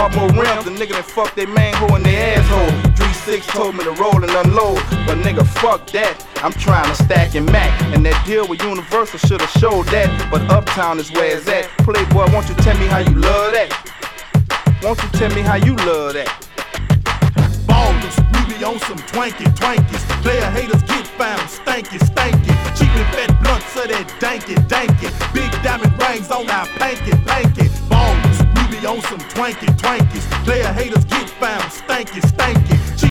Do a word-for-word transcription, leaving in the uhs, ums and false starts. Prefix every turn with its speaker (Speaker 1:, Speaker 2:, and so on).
Speaker 1: bought more rims than nigga that fuck they main hoe in their asshole. three six told me to roll and unload, but nigga fuck that. I'm trying to stack and mac, and that deal with Universal should've showed that. But Uptown is where it's at. Playboy, won't you tell me how you love that? Won't you tell me how you love that?
Speaker 2: Ballers, we be on some twanky twankies. Player haters get found, stanky stanky. Cheap and fat blunts of that danky danky. Big diamond rings on our panky panky. Ballers, we be on some twanky twankies. Player haters get found, stanky stanky.